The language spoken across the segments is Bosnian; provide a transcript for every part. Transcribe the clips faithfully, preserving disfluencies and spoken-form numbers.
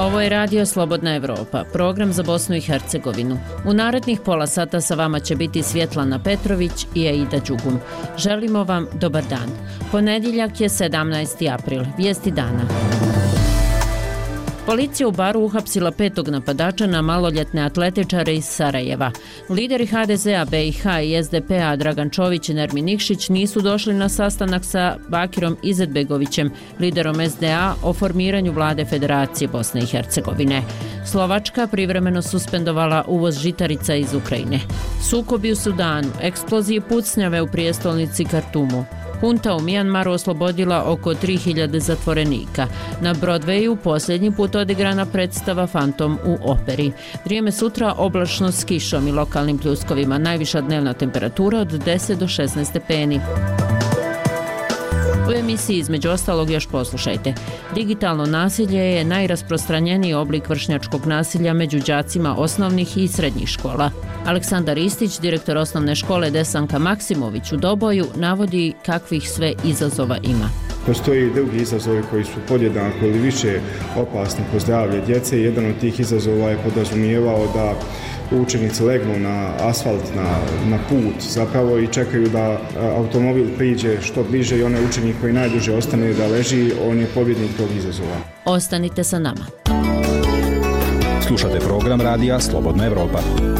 Ovo je Radio Slobodna Evropa, program za Bosnu i Hercegovinu. U narednih pola sata sa vama će biti Svjetlana Petrović i Aida Đugum. Želimo vam dobar dan. Ponedjeljak je sedamnaesti april, vijesti dana. Policija u Baru uhapsila petog napadača na maloljetne atletičare iz Sarajeva. Lideri ha de zea be i ha i es de pe a Dragan Čović i Nermin Nikšić nisu došli na sastanak sa Bakirom Izetbegovićem, liderom es de a, o formiranju vlade Federacije Bosne i Hercegovine. Slovačka privremeno suspendovala uvoz žitarica iz Ukrajine. Sukobi u Sudanu, eksplozije pucnjave u prijestolnici Kartumu. Hunta u Mijanmaru oslobodila oko tri hiljade zatvorenika. Na Broadwayu posljednji put odigrana predstava Fantom u operi. Vrijeme sutra oblačno s kišom i lokalnim pljuskovima. Najviša dnevna temperatura od deset do šesnaest stepeni. U emisiji između ostalog još poslušajte. Digitalno nasilje je najrasprostranjeniji oblik vršnjačkog nasilja među đacima osnovnih i srednjih škola. Aleksandar Istić, direktor osnovne škole Desanka Maksimović u Doboju, navodi kakvih sve izazova ima. Postoji drugi izazovi koji su podjednako ili više opasni po zdravlje djece. Jedan od tih izazova je podrazumijevao da učenici legnu na asfalt, na, na put zapravo i čekaju da automobil priđe što bliže i onaj učenik koji najduže ostane da leži, on je pobjednik tog izazova. Ostanite sa nama. Slušate program radija Slobodna Evropa.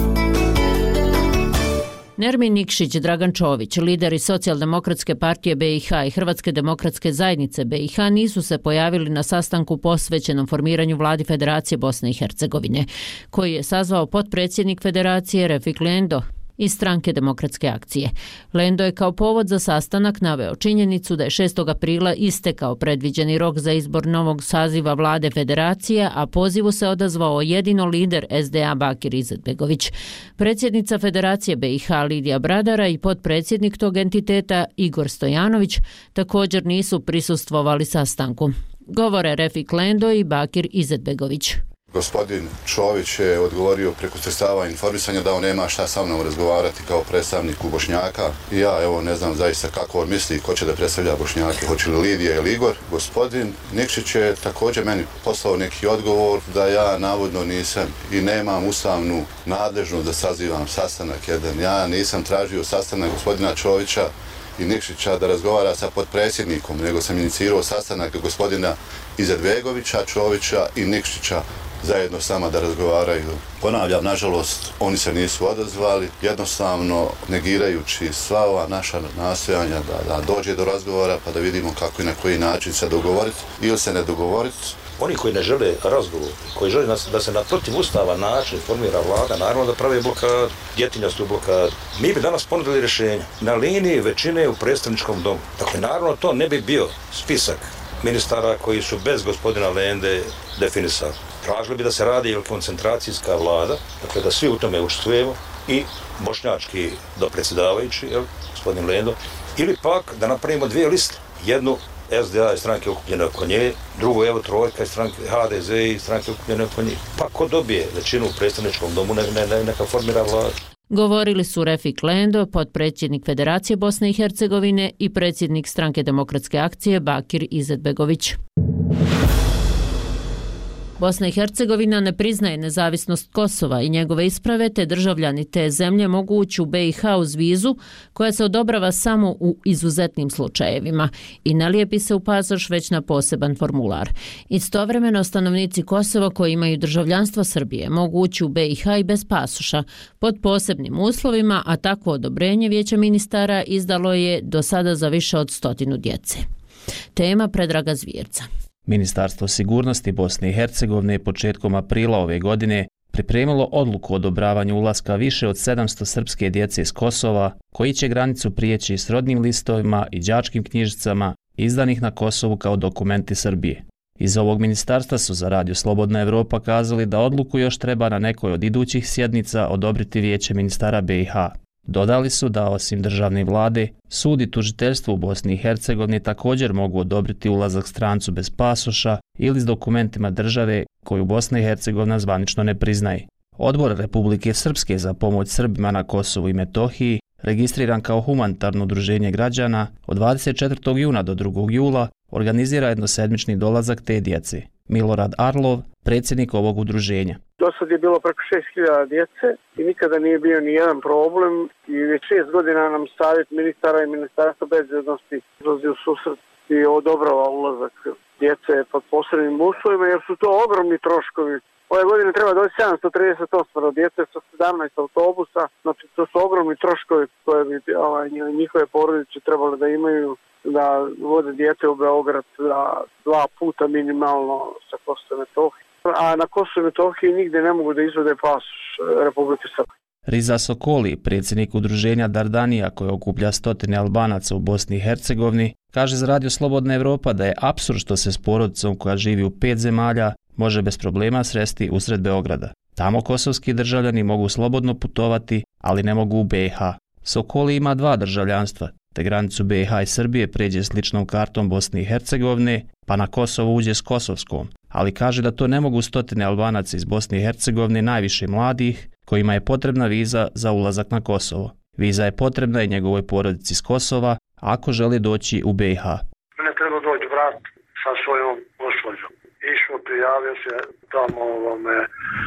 Nermin Nikšić, Dragan Čović, lideri Socijaldemokratske partije be i ha i Hrvatske demokratske zajednice be i ha nisu se pojavili na sastanku posvećenom formiranju vladi Federacije Bosne i Hercegovine, koji je sazvao potpredsjednik Federacije Refik Lendo iz Stranke demokratske akcije. Lendo je kao povod za sastanak naveo činjenicu da je šestog aprila istekao predviđeni rok za izbor novog saziva vlade Federacije, a pozivu se odazvao jedino lider es de a Bakir Izetbegović. Predsjednica Federacije be i ha Lidija Bradara i potpredsjednik tog entiteta Igor Stojanović također nisu prisustvovali sastanku. Govore Refik Lendo i Bakir Izetbegović. Gospodin Čović je odgovorio preko sredstava informisanja da on nema šta sa mnom razgovarati kao predstavniku Bošnjaka. I ja evo ne znam zaista kako on misli ko će da predstavlja Bošnjake, hoće li Lidija ili Igor. Gospodin Nikšić je također meni poslao neki odgovor da ja navodno nisam i nemam ustavnu nadležnost da sazivam sastanak jedan. Ja nisam tražio sastanak gospodina Čovića i Nikšića da razgovara sa potpredsjednikom, nego sam inicirao sastanak gospodina Izetbegovića, Čovića i Nikšića zajedno sama da razgovaraju. Ponavljam, nažalost, oni se nisu odazvali, jednostavno negirajući sva ova naša nastojanja da, da dođe do razgovora pa da vidimo kako i na koji način se dogovoriti ili se ne dogovoriti. Oni koji ne žele razgovor, koji žele da se na protivustavan način formira vlada, naravno da prave blokad, djetinjastu blokad. Mi bi danas ponudili rješenja na liniji većine u predstavničkom domu. Dakle, naravno to ne bi bio spisak ministara koji su bez gospodina Lende definisani. Tražili bi da se radi ili koncentracijska vlada, dakle da svi u tome učestvujemo, i bošnjački dopredsjedavajući, jel, gospodin Lendo, ili pak da napravimo dvije liste. Jednu es de a i stranke okupljene oko nje, drugu evo trojka i stranke ha de ze i stranke okupljene oko nje. Pa ko dobije većinu u predstavničkom domu, ne, ne, ne, neka formira vlada. Govorili su Refik Lendo, potpredsjednik Federacije Bosne i Hercegovine i predsjednik Stranke demokratske akcije Bakir Izetbegović. Bosna i Hercegovina ne priznaje nezavisnost Kosova i njegove isprave, te državljani te zemlje mogu ući u be i ha uz vizu koja se odobrava samo u izuzetnim slučajevima i ne lijepi se u pasoš već na poseban formular. Istovremeno stanovnici Kosova koji imaju državljanstvo Srbije mogu ući u be i ha i bez pasoša pod posebnim uslovima, a takvo odobrenje Vijeće ministara izdalo je do sada za više od stotinu djece. Tema Predraga Zvjerca. Ministarstvo sigurnosti Bosne i Hercegovine je početkom aprila ove godine pripremilo odluku o odobravanju ulaska više od sedamsto srpske djece iz Kosova, koji će granicu prijeći s rodnim listovima i đačkim knjižicama izdanih na Kosovu kao dokumenti Srbije. Iz ovog ministarstva su za Radio Slobodna Evropa kazali da odluku još treba na nekoj od idućih sjednica odobriti Vijeće ministara be i ha. Dodali su da osim državne vlade, sud i tužiteljstvo u Bosni i Hercegovini također mogu odobriti ulazak strancu bez pasoša ili s dokumentima države koju Bosna i Hercegovina zvanično ne priznaje. Odbor Republike Srpske za pomoć Srbima na Kosovu i Metohiji, registriran kao humanitarno udruženje građana, od dvadeset četvrtog juna do drugog jula organizira jednosedmični dolazak te djece. Milorad Arlov, predsjednik ovog udruženja. Do sad je bilo preko šest hiljada djece i nikada nije bio ni jedan problem i već šest godina nam savjet ministara i ministarstva bezbjednosti izlazi u susret i odobrava ulazak djece pod posebnim uslovima jer su to ogromni troškovi. Ove godine treba doći sedamsto trideset osam djece sa sedamnaest autobusa, znači to su ogromni troškovi koje bi ovaj, njihove porodice trebali da imaju, da vode djece u Beograd za dva puta minimalno sa Kosova i Metohije. A na Kosovu i Metohiji nigdje ne mogu da izvode pasoš Republike Srpske. Riza Sokoli, predsjednik udruženja Dardanija koje okuplja stotine Albanaca u Bosni i Hercegovini, kaže za Radio Slobodna Evropa da je apsurd što se s porodicom koja živi u pet zemalja može bez problema sresti usred Beograda. Tamo kosovski državljani mogu slobodno putovati, ali ne mogu u B i H. Sokoli ima dva državljanstva, te granicu B i H i Srbije pređe s ličnom kartom Bosne i Hercegovine, pa na Kosovo uđe s kosovskom, ali kaže da to ne mogu stotine Albanaca iz Bosne i Hercegovine, najviše mladih, kojima je potrebna viza za ulazak na Kosovo. Viza je potrebna i njegovoj porodici s Kosova, ako želi doći u B i H. Mene treba doći brat sa svojom gospođom. Išao, prijavio se tamo ovome,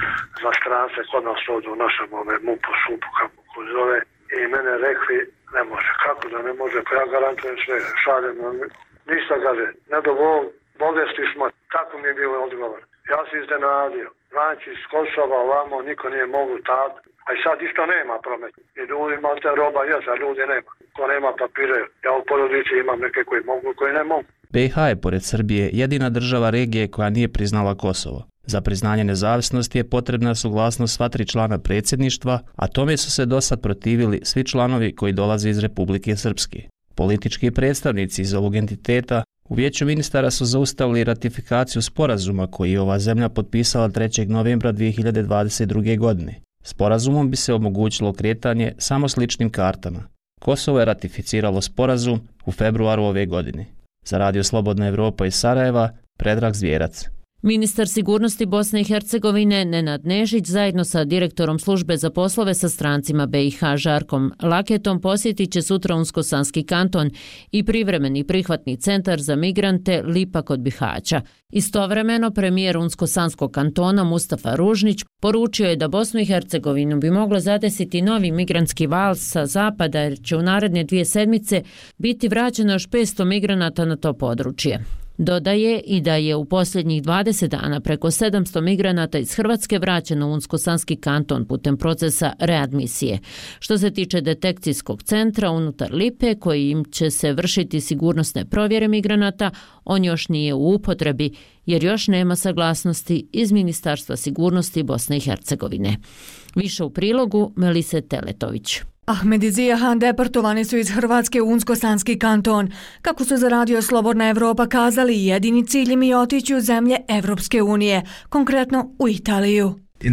za strance kod nas ovdje u našem ome, MUP-u, SUP-u, kako ko zove, i mene rekli ne može. Kako da ne može? Pa ja garantujem sve, šaljem. Ništa kaže, ne dovol, bolesti smo, tako mi je bilo odgovor. Ja se iznenadio. Znači, iz Kosova ovamo niko nije mogu tad, a i sad isto nema promet. I ljudima te roba je, a ljudi nema. Ko nema papire, ja u porodici imam neke koji mogu, koji ne mogu. B i H je, pored Srbije, jedina država regije koja nije priznala Kosovo. Za priznanje nezavisnosti je potrebna suglasnost sva tri člana predsjedništva, a tome su se dosad protivili svi članovi koji dolaze iz Republike Srpske. Politički predstavnici iz ovog entiteta u Vijeću ministara su zaustavili ratifikaciju sporazuma koji je ova zemlja potpisala trećeg novembra dvije hiljade dvadeset druge. godine. Sporazumom bi se omogućilo kretanje samo s ličnim kartama. Kosovo je ratificiralo sporazum u februaru ove godine. Za Radio Slobodna Evropa iz Sarajeva, Predrag Zvjerac. Ministar sigurnosti Bosne i Hercegovine Nenad Nešić zajedno sa direktorom službe za poslove sa strancima B i H Žarkom Laketom posjetit će sutra Unsko-Sanski kanton i privremeni prihvatni centar za migrante Lipa kod Bihaća. Istovremeno premijer Unsko-Sanskog kantona Mustafa Ružnić poručio je da Bosnu i Hercegovinu bi moglo zadesiti novi migrantski val sa zapada jer će u naredne dvije sedmice biti vraćeno još petsto migranata na to područje. Dodaje i da je u posljednjih dvadeset dana preko sedamsto migranata iz Hrvatske vraćeno u Unsko-Sanski kanton putem procesa readmisije. Što se tiče detekcijskog centra unutar Lipe, kojim će se vršiti sigurnosne provjere migranata, on još nije u upotrebi jer još nema saglasnosti iz Ministarstva sigurnosti Bosne i Hercegovine. Više u prilogu Melise Teletović. Ahmed i Zijahan deportovani su iz Hrvatske u Unsko-Sanski kanton. Kako su za Radio Slobodna Evropa kazali, jedini cilj im je otići u zemlje Evropske unije, konkretno u Italiju.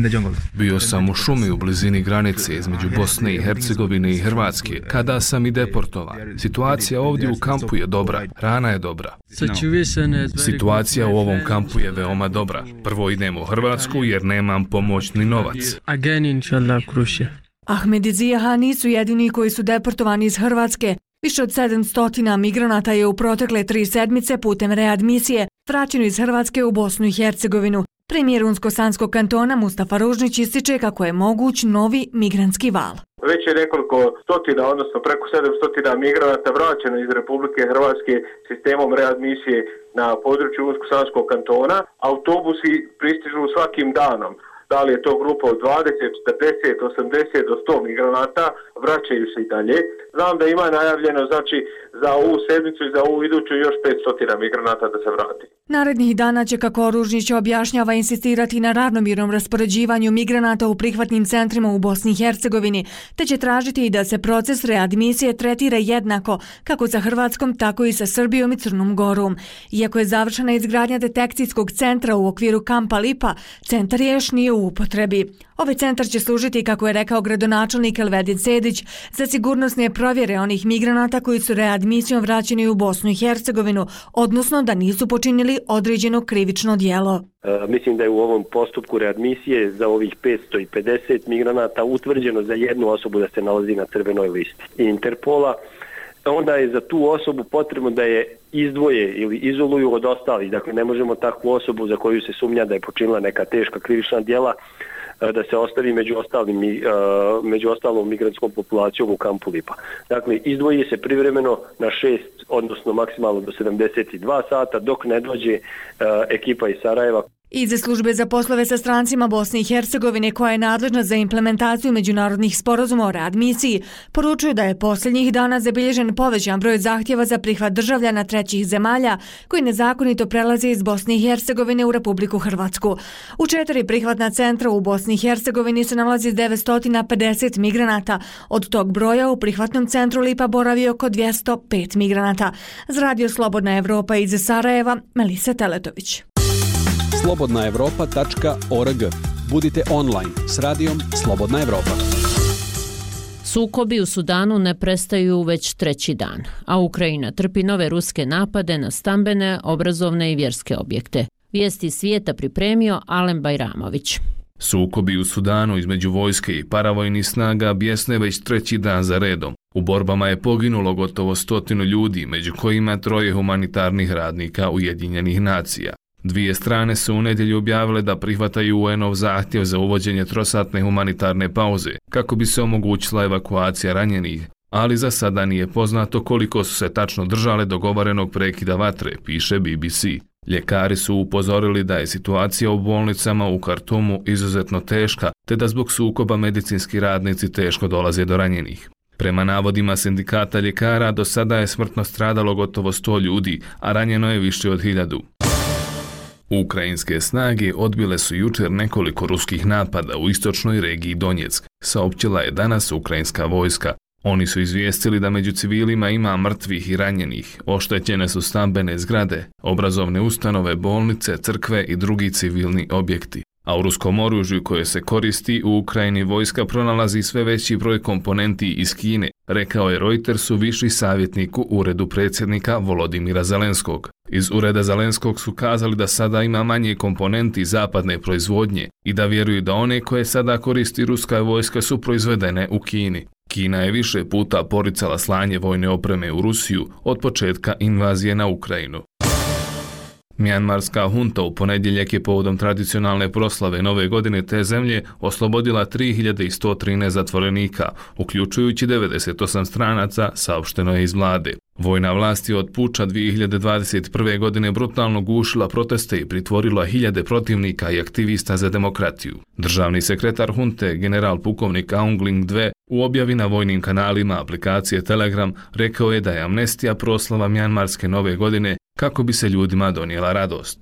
Bio sam u šumi u blizini granice između Bosne i Hercegovine i Hrvatske, kada sam i deportovan. Situacija ovdje u kampu je dobra, hrana je dobra. Situacija u ovom kampu je veoma dobra. Prvo idemo u Hrvatsku jer nemam pomoćni novac. Ahmed i Zijahan nisu jedini koji su deportovani iz Hrvatske. Više od sedamsto migranata je u protekle tri sedmice putem readmisije vraćeno iz Hrvatske u Bosnu i Hercegovinu. Premijer Unsko-Sanskog kantona Mustafa Ružnić ističe kako je moguć novi migrantski val. Već je nekoliko stotina, odnosno preko sedamsto migranata vraćeno iz Republike Hrvatske sistemom readmisije na području Unsko-Sanskog kantona. Autobusi pristižu svakim danom. Da li je to grupa od dvadeset, četrdeset, osamdeset do sto migranata, vraćaju se i dalje. Znam da ima najavljeno, znači, za ovu sedmicu i za ovu iduću još petsto migranata da se vrati. Narednih dana će, kako Ružnić objašnjava, insistirati na ravnomjernom raspoređivanju migranata u prihvatnim centrima u Bosni i Hercegovini, te će tražiti i da se proces readmisije tretira jednako, kako sa Hrvatskom, tako i sa Srbijom i Crnom Gorom. Iako je završena izgradnja detekcijskog centra u okviru kampa Lipa, centar je još nije u upotrebi. Ovaj centar će služiti, kako je rekao gradonačelnik Elvedin Sedić, za sigurnosne provjere onih migranata koji su readmisijom vraćeni u Bosnu i Hercegovinu, odnosno da nisu počinili određeno krivično djelo. E, mislim da je u ovom postupku readmisije za ovih petsto pedeset migranata utvrđeno za jednu osobu da se nalazi na crvenoj listi Interpola onda je za tu osobu potrebno da je izdvoje ili izoluju od ostalih. Dakle, ne možemo takvu osobu za koju se sumnja da je počinila neka teška krivična djela da se ostavi među ostalim među ostalom migrantskom populacijom u kampu Lipa. Dakle, izdvoji se privremeno na šest, odnosno maksimalno do sedamdeset dva sata dok ne dođe ekipa iz Sarajeva. Iz službe za poslove sa strancima Bosne i Hercegovine, koja je nadležna za implementaciju međunarodnih sporazuma o readmisiji, poručuju da je posljednjih dana zabilježen povećan broj zahtjeva za prihvat državljana trećih zemalja koji nezakonito prelaze iz Bosne i Hercegovine u Republiku Hrvatsku. U četiri prihvatna centra u Bosni i Hercegovini se nalazi devetsto pedeset migranata. Od tog broja u prihvatnom centru Lipa boravi oko dvjesto pet migranata. Za Radio Slobodna Evropa iz Sarajeva, Melisa Teletović. slobodna evropa tačka org. Budite online s radijom Slobodna Evropa. Sukobi u Sudanu ne prestaju već treći dan, a Ukrajina trpi nove ruske napade na stambene, obrazovne i vjerske objekte. Vijesti svijeta pripremio Alen Bajramović. Sukobi u Sudanu između vojske i paravojnih snaga bjesne već treći dan za redom. U borbama je poginulo gotovo stotinu ljudi, među kojima troje humanitarnih radnika Ujedinjenih nacija. Dvije strane su u nedjelju objavile da prihvataju U N-ov zahtjev za uvođenje trosatne humanitarne pauze kako bi se omogućila evakuacija ranjenih, ali za sada nije poznato koliko su se tačno držale dogovorenog prekida vatre, piše B B C. Ljekari su upozorili da je situacija u bolnicama u Kartumu izuzetno teška, te da zbog sukoba medicinski radnici teško dolaze do ranjenih. Prema navodima sindikata ljekara, do sada je smrtno stradalo gotovo sto ljudi, a ranjeno je više od hiljadu. Ukrajinske snage odbile su jučer nekoliko ruskih napada u istočnoj regiji Donjeck, saopćila je danas ukrajinska vojska. Oni su izvijestili da među civilima ima mrtvih i ranjenih, oštećene su stambene zgrade, obrazovne ustanove, bolnice, crkve i drugi civilni objekti. A u ruskom oružju koje se koristi u Ukrajini vojska pronalazi sve veći broj komponenti iz Kine, rekao je Reutersu viši savjetnik u uredu predsjednika Volodimira Zelenskog. Iz ureda Zelenskog su kazali da sada ima manje komponenti zapadne proizvodnje i da vjeruju da one koje sada koristi ruska vojska su proizvedene u Kini. Kina je više puta poricala slanje vojne opreme u Rusiju od početka invazije na Ukrajinu. Mjanmarska hunta u ponedjeljak je povodom tradicionalne proslave nove godine te zemlje oslobodila tri hiljade sto trinaest zatvorenika, uključujući devedeset osam stranaca, saopšteno je iz vlade. Vojna vlast je od puča dvije hiljade dvadeset prve. godine brutalno gušila proteste i pritvorila hiljade protivnika i aktivista za demokratiju. Državni sekretar hunte, general pukovnik Aung Ling dva, u objavi na vojnim kanalima aplikacije Telegram rekao je da je amnestija proslava Mjanmarske nove godine kako bi se ljudima donijela radost.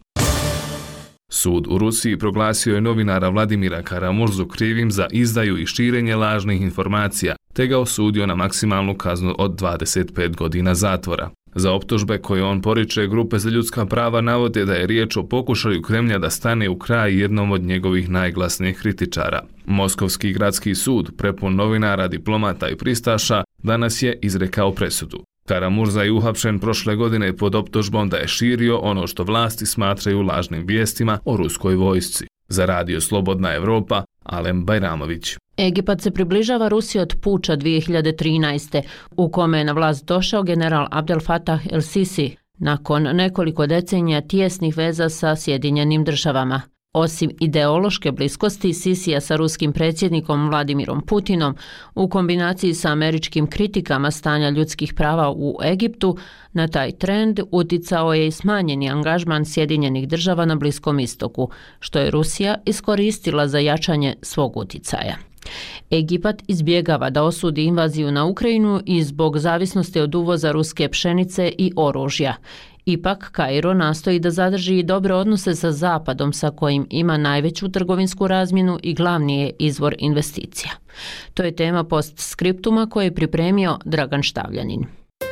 Sud u Rusiji proglasio je novinara Vladimira Karamurzu krivim za izdaju i širenje lažnih informacija, te ga osudio na maksimalnu kaznu od dvadeset pet godina zatvora. Za optužbe koje on poriče, grupe za ljudska prava navode da je riječ o pokušaju Kremlja da stane u kraj jednom od njegovih najglasnijih kritičara. Moskovski gradski sud, prepun novinara, diplomata i pristaša, danas je izrekao presudu. Karamurza je uhapšen prošle godine pod optužbom da je širio ono što vlasti smatraju lažnim vijestima o ruskoj vojsci. Za Radio Slobodna Evropa, Alen Bajramović. Egipat se približava Rusiji od puča dvije hiljade trinaeste. u kome je na vlast došao general Abdel Fattah el-Sisi nakon nekoliko decenija tijesnih veza sa Sjedinjenim državama. Osim ideološke bliskosti Sisija sa ruskim predsjednikom Vladimirom Putinom, u kombinaciji sa američkim kritikama stanja ljudskih prava u Egiptu, na taj trend uticao je i smanjeni angažman Sjedinjenih država na Bliskom istoku, što je Rusija iskoristila za jačanje svog uticaja. Egipat izbjegava da osudi invaziju na Ukrajinu i zbog zavisnosti od uvoza ruske pšenice i oružja. Ipak, Kairo nastoji da zadrži dobre odnose sa Zapadom sa kojim ima najveću trgovinsku razmjenu i glavni je izvor investicija. To je tema postskriptuma koje je pripremio Dragan Štavljanin.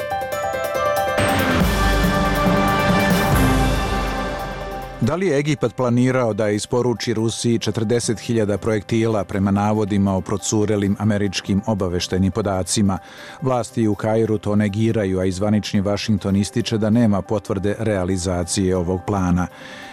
Da li je Egipat planirao da isporuči Rusiji četrdeset hiljada projektila prema navodima o procurelim američkim obaveštajnim podacima? Vlasti u Kairu to negiraju, a izvanični Vašington ističe da nema potvrde realizacije ovog plana.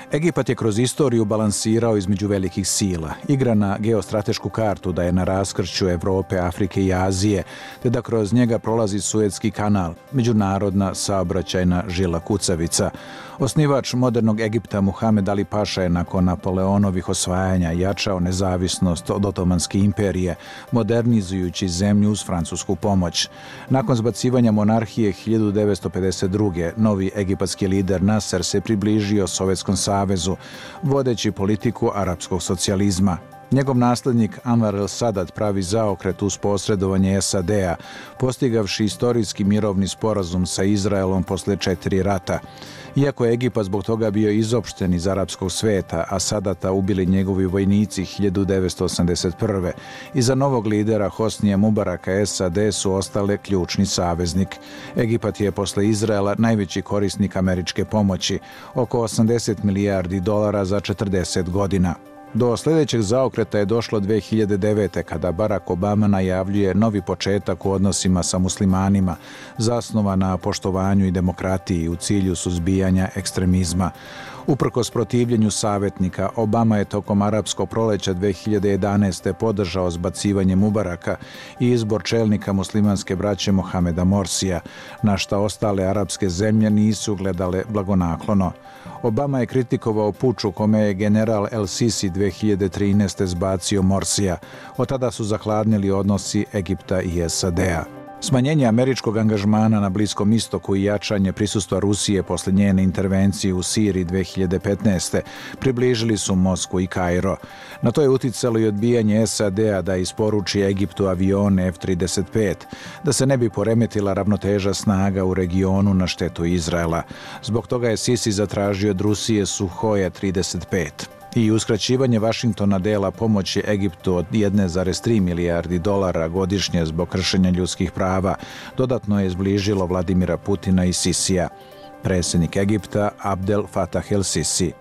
Egipat je kroz istoriju balansirao između velikih sila, igra na geostratešku kartu da je na raskršću Evrope, Afrike i Azije, te da kroz njega prolazi Suetski kanal, međunarodna saobraćajna žila kucavica. Osnivač modernog Egipta Muhamed Ali Paša je nakon Napoleonovih osvajanja jačao nezavisnost od Otomanske imperije, modernizujući zemlju uz francusku pomoć. Nakon zbacivanja monarhije hiljadu devetsto pedeset druge. novi egipatski lider Nasser se približio Sovjetskom savezu, vodeći politiku arapskog socijalizma. Njegov naslednik Anwar el-Sadat pravi zaokret uz posredovanje S A D-a, postigavši istorijski mirovni sporazum sa Izraelom posle četiri rata. Iako je Egipat zbog toga bio izopšten iz arapskog sveta, a Sadata ubili njegovi vojnici hiljadu devetsto osamdeset prve. Iza novog lidera Hosnija Mubaraka S A D su ostale ključni saveznik. Egipat je posle Izraela najveći korisnik američke pomoći, oko osamdeset milijardi dolara za četrdeset godina. Do sljedećeg zaokreta je došlo dve hiljade devete. kada Barack Obama najavljuje novi početak u odnosima sa muslimanima, zasnovan na poštovanju i demokratiji u cilju suzbijanja ekstremizma. Uprkos protivljenju savjetnika, Obama je tokom arapskog proleća dve hiljade jedanaeste. podržao zbacivanje Mubaraka i izbor čelnika muslimanske braće Mohameda Morsija, na šta ostale arapske zemlje nisu gledale blagonaklono. Obama je kritikovao puč u kome je general El-Sisi dve hiljade trinaeste. zbacio Morsija. Od tada su zahladnili odnosi Egipta i S A D-a. Smanjenje američkog angažmana na Bliskom istoku i jačanje prisustva Rusije posle njene intervencije u Siriji dve hiljade petnaeste. približili su Moskvu i Kairo. Na to je uticalo i odbijanje S A D-a da isporuči Egiptu avione F trideset pet, da se ne bi poremetila ravnoteža snaga u regionu na štetu Izraela. Zbog toga je Sisi zatražio od Rusije Suhoja trideset pet. I uskraćivanje Vašingtona dela pomoći Egiptu od jedan zarez tri milijardi dolara godišnje zbog kršenja ljudskih prava dodatno je zbližilo Vladimira Putina i Sisija. Predsjednik Egipta Abdel Fattah el-Sisi.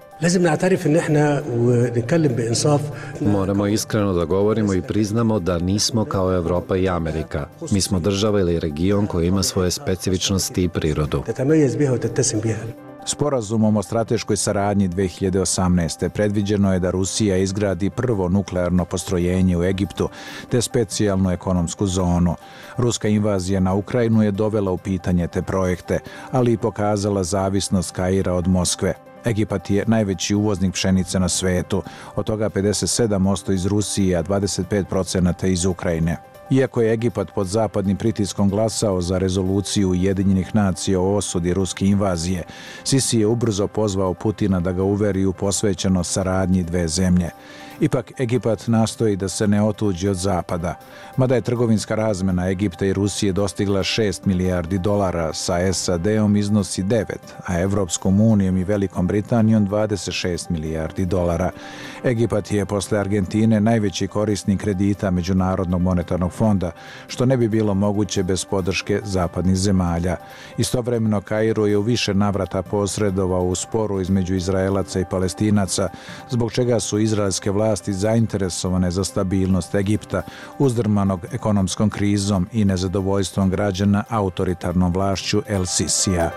Moramo iskreno da govorimo i priznamo da nismo kao Evropa i Amerika. Mi smo država ili region koji ima svoje specifičnosti i prirodu. Sporazumom o strateškoj saradnji dve hiljade osamnaeste. predviđeno je da Rusija izgradi prvo nuklearno postrojenje u Egiptu te specijalnu ekonomsku zonu. Ruska invazija na Ukrajinu je dovela u pitanje te projekte, ali i pokazala zavisnost Kaira od Moskve. Egipat je najveći uvoznik pšenice na svetu, od toga pedeset sedam posto iz Rusije, a dvadeset pet posto iz Ukrajine. Iako je Egipat pod zapadnim pritiskom glasao za rezoluciju Ujedinjenih nacija o osudi ruske invazije, Sisi je ubrzo pozvao Putina da ga uveri u posvećenost saradnji dve zemlje. Ipak Egipat nastoji da se ne otuđi od zapada. Mada je trgovinska razmena Egipta i Rusije dostigla šest milijardi dolara, sa S A D-om iznosi devet, a Evropskom unijom i Velikom Britanijom dvadeset šest milijardi dolara. Egipat je posle Argentine najveći korisnik kredita Međunarodnog monetarnog fonda, što ne bi bilo moguće bez podrške zapadnih zemalja. Istovremeno Kairo je u više navrata posredovao u sporu između Izraelaca i Palestinaca, zbog čega su izraelske vlasti zainteresovane za stabilnost Egipta, uzdrmanog ekonomskom krizom i nezadovoljstvom građana autoritarnom vlašću El-Sisija.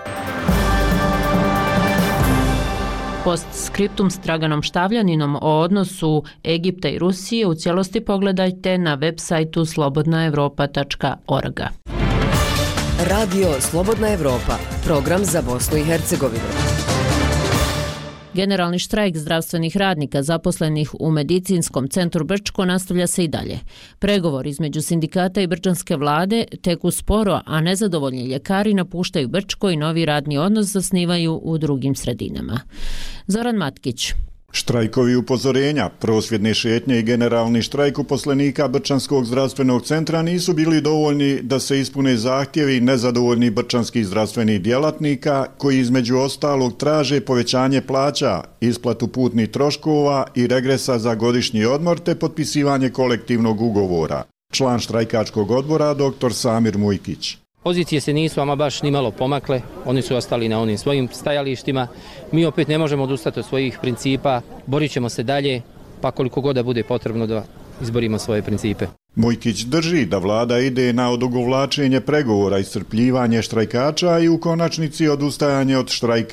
Postskriptum s Draganom Štavljaninom o odnosu Egipta i Rusije u cijelosti pogledajte na web sajtu slobodna evropa tačka org. Radio Slobodna Evropa, program za Bosnu i Hercegovinu. Generalni štrajk zdravstvenih radnika zaposlenih u Medicinskom centru Brčko nastavlja se i dalje. Pregovor između sindikata i brčanske vlade teku sporo, a nezadovoljni ljekari napuštaju Brčko i novi radni odnos zasnivaju u drugim sredinama. Zoran Matkić. Štrajkovi upozorenja, prosvjedne šetnje i generalni štrajk uposlenika Brčanskog zdravstvenog centra nisu bili dovoljni da se ispune zahtjevi nezadovoljnih brčanskih zdravstvenih djelatnika koji između ostalog traže povećanje plaća, isplatu putnih troškova i regresa za godišnji odmor te potpisivanje kolektivnog ugovora. Član štrajkačkog odbora dr. Samir Mujkić. Pozicije se nisu ama baš ni malo pomakle, oni su ostali na onim svojim stajalištima. Mi opet ne možemo odustati od svojih principa, borit ćemo se dalje, pa koliko god da bude potrebno da izborimo svoje principe. Mujkić drži da vlada ide na odugovlačenje pregovora, iscrpljivanje štrajkača i u konačnici odustajanje od štrajka.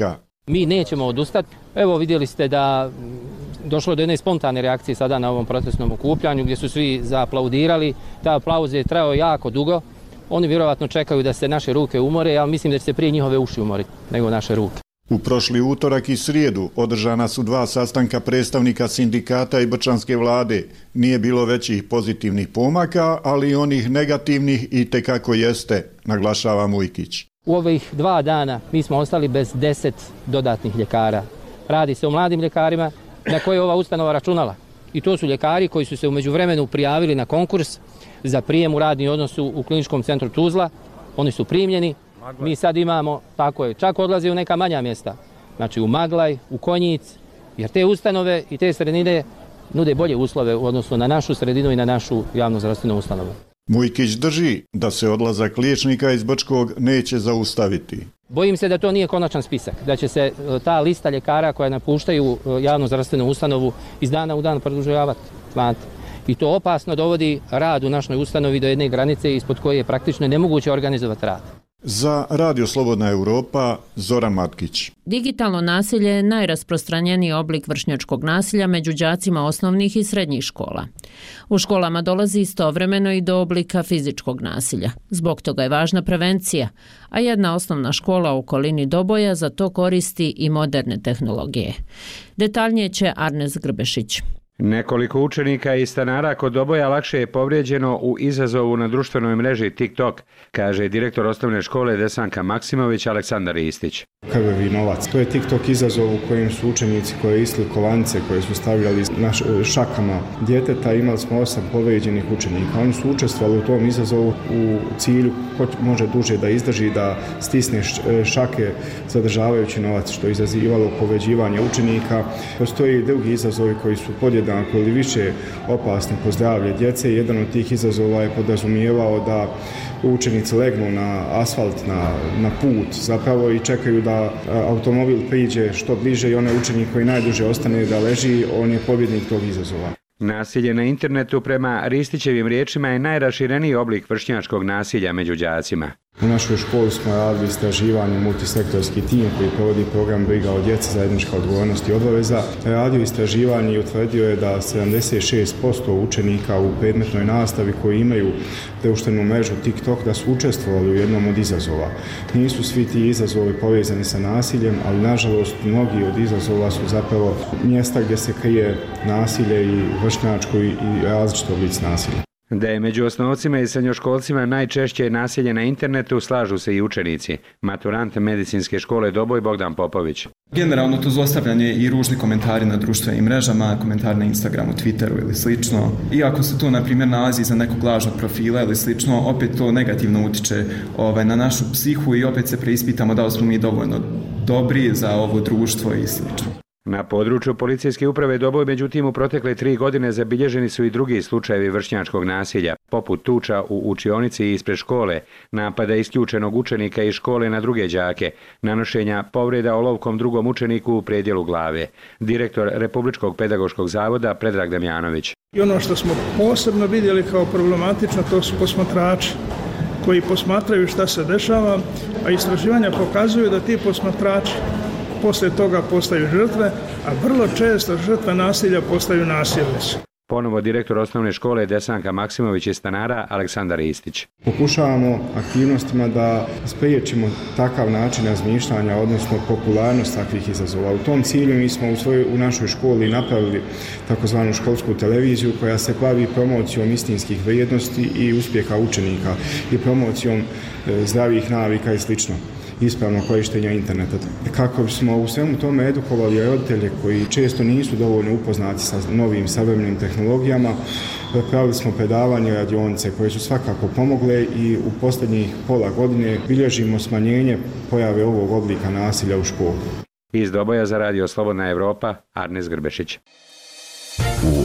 Mi nećemo odustati. Evo vidjeli ste da došlo do jedne spontane reakcije sada na ovom protestnom okupljanju gdje su svi zaaplaudirali. Ta aplauz je trajao jako dugo. Oni vjerovatno čekaju da se naše ruke umore, ali mislim da će se prije njihove uši umoriti nego naše ruke. U prošli utorak i srijedu održana su dva sastanka predstavnika sindikata i brčanske vlade. Nije bilo većih pozitivnih pomaka, ali i onih negativnih i tekako jeste, naglašava Mujkić. U ovih dva dana mi smo ostali bez deset dodatnih ljekara. Radi se o mladim ljekarima na koje je ova ustanova računala. I to su ljekari koji su se u međuvremenu prijavili na konkurs za prijem u radni odnos u kliničkom centru Tuzla. Oni su primljeni. Mi sad imamo, tako je, čak odlaze u neka manja mjesta. Znači u Maglaj, u Konjic, jer te ustanove i te sredine nude bolje uslove u odnosu na našu sredinu i na našu javno zdravstvenu ustanovu. Mujkić drži da se odlazak liječnika iz Brčkog neće zaustaviti. Bojim se da to nije konačan spisak, da će se ta lista ljekara koja napuštaju javnu zdravstvenu ustanovu iz dana u dan produžavati. Znate. I to opasno dovodi rad u našoj ustanovi do jedne granice ispod koje je praktično nemoguće organizovati rad. Za Radio Slobodna Europa, Zoran Matkić. Digitalno nasilje je najrasprostranjeniji oblik vršnjačkog nasilja među đacima osnovnih i srednjih škola. U školama dolazi istovremeno i do oblika fizičkog nasilja. Zbog toga je važna prevencija, a jedna osnovna škola u okolini Doboja za to koristi i moderne tehnologije. Detaljnije će Arnes Grbešić. Nekoliko učenika i stanara kod Doboja lakše je povrijeđeno u izazovu na društvenoj mreži TikTok, kaže direktor osnovne škole Desanka Maksimović Aleksandar Istić. Krvavi novac. To je TikTok izazov u kojem su učenici koje isli kovanice koje su stavljali na šakama djeteta. Imali smo osam povrijeđenih učenika. Oni su učestvovali u tom izazovu u cilju ko može duže da izdrži, da stisne šake zadržavajući novac, što je izazivalo povređivanje učenika. Postoji drugi izazovi koji su podjednako ili više opasni po zdravlje djece. Jedan od tih izazova je podrazumijevao da učenici legnu na asfalt, na, na put zapravo i čekaju da automobil priđe što bliže i onaj učenik koji najduže ostane da leži, on je pobjednik tog izazova. Nasilje na internetu prema Ristićevim riječima je najrašireniji oblik vršnjačkog nasilja među đacima. U našoj školi smo radili istraživanje, multisektorski tim koji provodi program Briga o djeci, zajednička odgovornost i obaveza. Radio istraživanje i utvrdio je da sedamdeset šest posto učenika u predmetnoj nastavi koji imaju društvenu mrežu TikTok da su učestvovali u jednom od izazova. Nisu svi ti izazovi povezani sa nasiljem, ali nažalost mnogi od izazova su zapravo mjesta gdje se krije nasilje i vršnjačko i različito oblici nasilja. Da je među osnovcima i srednjoškolcima najčešće nasilje na internetu, slažu se i učenici. Maturant medicinske škole Doboj Bogdan Popović. Generalno to zlostavljanje i ružni komentari na društvenim mrežama, komentari na Instagramu, Twitteru ili slično. Iako se to, na primjer, nalazi za nekog lažnog profila ili slično, opet to negativno utiče ovaj, na našu psihu i opet se preispitamo da li smo mi dovoljno dobri za ovo društvo i slično. Na području policijske uprave Doboj, međutim, u protekle tri godine zabilježeni su i drugi slučajevi vršnjačkog nasilja, poput tuča u učionici i ispred škole, napada isključenog učenika iz škole na druge đake, nanošenja povreda olovkom drugom učeniku u predjelu glave. Direktor Republičkog pedagoškog zavoda Predrag Damjanović. I ono što smo posebno vidjeli kao problematično, to su posmatrači koji posmatraju šta se dešava, a istraživanja pokazuju da ti posmatrači poslije toga postaju žrtve, a vrlo često žrtve nasilja postaju nasilnici. Ponovo direktor osnovne škole Desanka Maksimović i stanara Aleksandar Istić. Pokušavamo aktivnostima da spriječimo takav način razmišljanja, odnosno popularnost takvih izazova. U tom cilju mi smo u, svoj, u našoj školi napravili takozvanu školsku televiziju koja se bavi promocijom istinskih vrijednosti i uspjeha učenika i promocijom e, zdravih navika i slično, ispravno korištenja interneta. Kako bismo u svemu tome edukovali roditelje koji često nisu dovoljno upoznati sa novim savremenim tehnologijama, pravili smo predavanje radionice koje su svakako pomogle i u posljednjih pola godine bilježimo smanjenje pojave ovog oblika nasilja u školi. Iz Doboja za Radio Slobodna Europa, Arnes Grbešić. U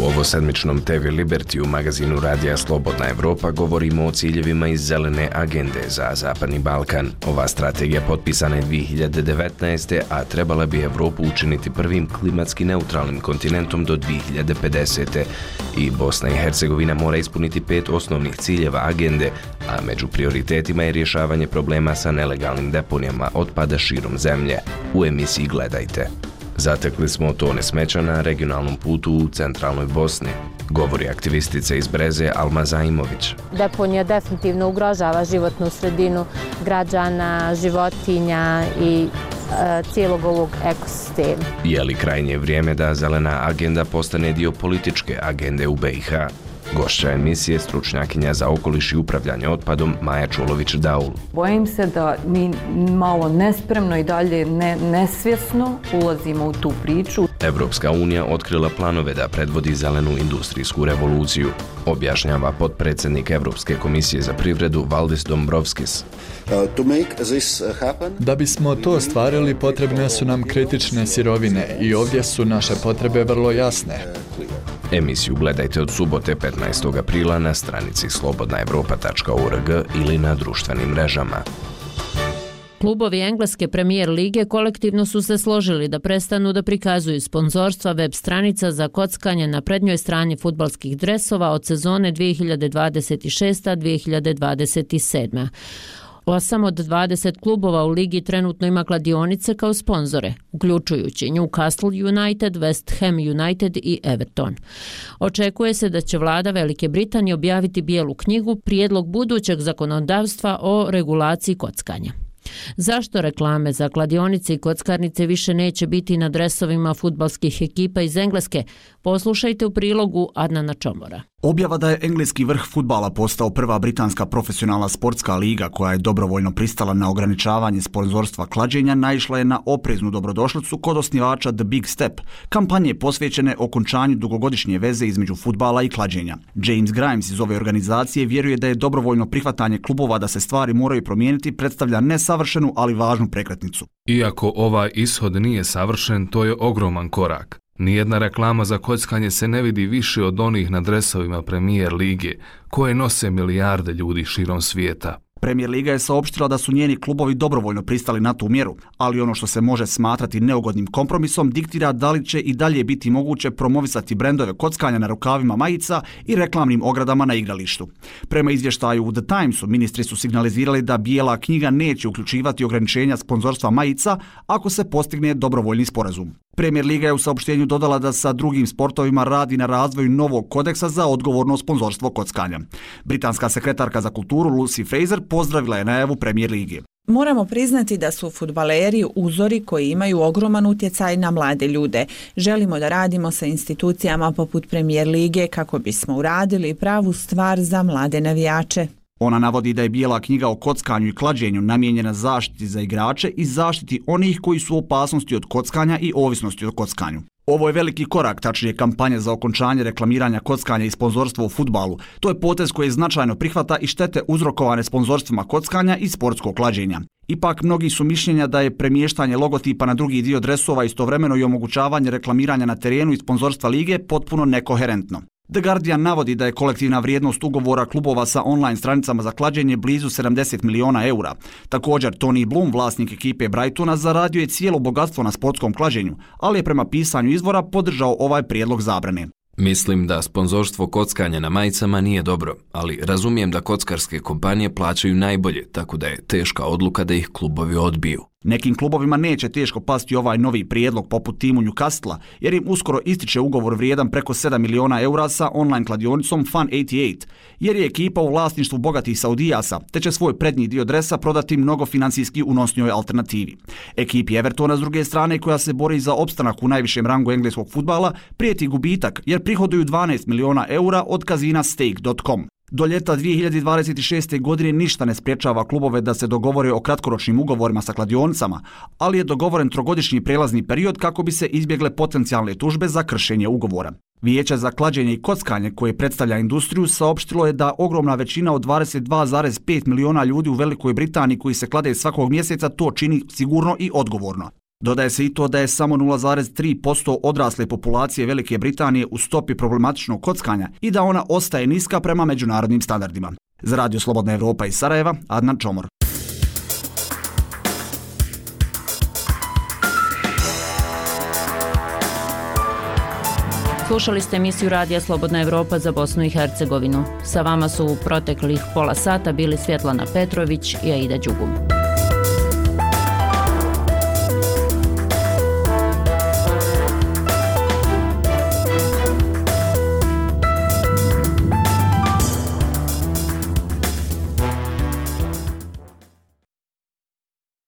ovosedmičnom te ve Liberty u magazinu Radija Slobodna Evropa govorimo o ciljevima iz zelene agende za Zapadni Balkan. Ova strategija potpisana je dvije hiljade devetnaeste. a trebala bi Evropu učiniti prvim klimatski neutralnim kontinentom do dvije hiljade pedesete. I Bosna i Hercegovina mora ispuniti pet osnovnih ciljeva agende, a među prioritetima je rješavanje problema sa nelegalnim deponijama otpada širom zemlje. U emisiji Gledajte. Zatekli smo tone smeća na regionalnom putu u centralnoj Bosni, govori aktivistica iz Breze Alma Zaimović. Deponija definitivno ugrožava životnu sredinu građana, životinja i e, cijelog ovog ekosistema. Je li krajnje vrijeme da zelena agenda postane dio političke agende u be i ha? Gošća emisije, stručnjakinja za okoliš i upravljanje otpadom Maja Čulović-Daul. Bojim se da mi malo nespremno i dalje ne, nesvjesno ulazimo u tu priču. Evropska unija otkrila planove da predvodi zelenu industrijsku revoluciju, objašnjava potpredsjednik Evropske komisije za privredu Valdis Dombrovskis. Da bismo to ostvarili, potrebne su nam kritične sirovine i ovdje su naše potrebe vrlo jasne. Emisiju gledajte od subote petnaestog aprila na stranici slobodna evropa tačka org ili na društvenim mrežama. Klubovi engleske premijer lige kolektivno su se složili da prestanu da prikazuju sponzorstva web stranica za kockanje na prednjoj strani fudbalskih dresova od sezone dvije hiljade dvadeset šeste dvije hiljade dvadeset sedme. Osam od dvadeset klubova u ligi trenutno ima kladionice kao sponzore, uključujući Newcastle United, West Ham United i Everton. Očekuje se da će vlada Velike Britanije objaviti bijelu knjigu, prijedlog budućeg zakonodavstva o regulaciji kockanja. Zašto reklame za kladionice i kockarnice više neće biti na dresovima fudbalskih ekipa iz Engleske? Poslušajte u prilogu Adnana Čomora. Objava da je engleski vrh fudbala postao prva britanska profesionalna sportska liga koja je dobrovoljno pristala na ograničavanje sponzorstva klađenja naišla je na opreznu dobrodošlicu kod osnivača The Big Step, kampanje posvećene okončanju dugogodišnje veze između fudbala i klađenja. James Grimes iz ove organizacije vjeruje da je dobrovoljno prihvatanje klubova da se stvari moraju promijeniti predstavlja nesavršenu, ali važnu prekretnicu. Iako ovaj ishod nije savršen, to je ogroman korak. Nijedna reklama za kockanje se ne vidi više od onih na dresovima Premier lige, koje nose milijarde ljudi širom svijeta. Premier Liga je saopštila da su njeni klubovi dobrovoljno pristali na tu mjeru, ali ono što se može smatrati neugodnim kompromisom diktira da li će i dalje biti moguće promovisati brendove kockanja na rukavima majica i reklamnim ogradama na igralištu. Prema izvještaju u The Timesu, ministri su signalizirali da bijela knjiga neće uključivati ograničenja sponzorstva majica ako se postigne dobrovoljni sporazum. Premier Liga je u saopštenju dodala da sa drugim sportovima radi na razvoju novog kodeksa za odgovorno sponzorstvo kockanja. Britanska sekretarka za kulturu Lucy Fraser pozdravila je najavu Premier Lige. Moramo priznati da su fudbaleri uzori koji imaju ogroman utjecaj na mlade ljude. Želimo da radimo sa institucijama poput Premier Lige kako bismo uradili pravu stvar za mlade navijače. Ona navodi da je bijela knjiga o kockanju i klađenju namijenjena zaštiti za igrače i zaštiti onih koji su u opasnosti od kockanja i ovisnosti o kockanju. Ovo je veliki korak, tačnije kampanja za okončanje reklamiranja kockanja i sponzorstva u fudbalu. To je potez koji značajno prihvata i štete uzrokovane sponzorstvima kockanja i sportskog klađenja. Ipak, mnogi su mišljenja da je premještanje logotipa na drugi dio dresova istovremeno i omogućavanje reklamiranja na terenu i sponzorstva lige potpuno nekoherentno. The Guardian navodi da je kolektivna vrijednost ugovora klubova sa online stranicama za klađenje blizu sedamdeset miliona eura. Također, Tony Bloom, vlasnik ekipe Brightona, zaradio je cijelo bogatstvo na sportskom klađenju, ali je prema pisanju izvora podržao ovaj prijedlog zabrane. Mislim da sponzorstvo kockanja na majicama nije dobro, ali razumijem da kockarske kompanije plaćaju najbolje, tako da je teška odluka da ih klubovi odbiju. Nekim klubovima neće teško pasti ovaj novi prijedlog poput timu Newcastle, jer im uskoro ističe ugovor vrijedan preko sedam miliona eura sa online kladionicom Fun osamdeset osam, jer je ekipa u vlasništvu bogatih Saudijasa, te će svoj prednji dio dresa prodati mnogo financijski unosnijoj alternativi. Ekipi Evertona, s druge strane, koja se bori za opstanak u najvišem rangu engleskog fudbala, prijeti gubitak, jer prihoduju dvanaest miliona eura od kazina stake dot com. Do ljeta dvije hiljade dvadeset šeste. godine ništa ne spriječava klubove da se dogovore o kratkoročnim ugovorima sa kladionicama, ali je dogovoren trogodišnji prelazni period kako bi se izbjegle potencijalne tužbe za kršenje ugovora. Vijeće za klađenje i kockanje, koje predstavlja industriju, saopštilo je da ogromna većina od dvadeset dva zarez pet miliona ljudi u Velikoj Britaniji koji se klade svakog mjeseca to čini sigurno i odgovorno. Dodaje se i to da je samo nula zarez tri posto odrasle populacije Velike Britanije u stopi problematičnog kockanja i da ona ostaje niska prema međunarodnim standardima. Za Radio Slobodna Evropa iz Sarajeva, Adnan Čomor. Slušali ste emisiju Radija Slobodna Evropa za Bosnu i Hercegovinu. Sa vama su u proteklih pola sata bili Svjetlana Petrović i Aida Đugum.